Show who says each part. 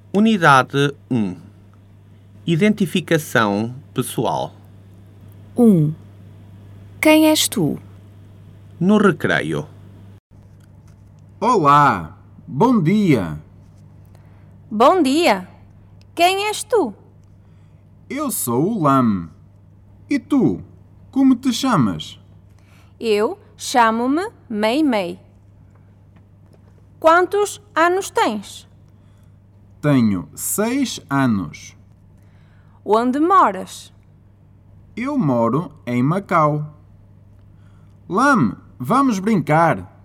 Speaker 1: Unidade 1. Identificação pessoal.
Speaker 2: 1. Quem és tu?
Speaker 1: No recreio.
Speaker 3: Olá, bom dia.
Speaker 4: Bom dia! Quem és tu?
Speaker 3: Eu sou o Lam. E tu, como te chamas?
Speaker 4: Eu chamo-me Mei. Quantos anos tens?
Speaker 3: Tenho 6 anos.
Speaker 4: Onde moras?
Speaker 3: Eu moro em Macau. Lam, vamos brincar.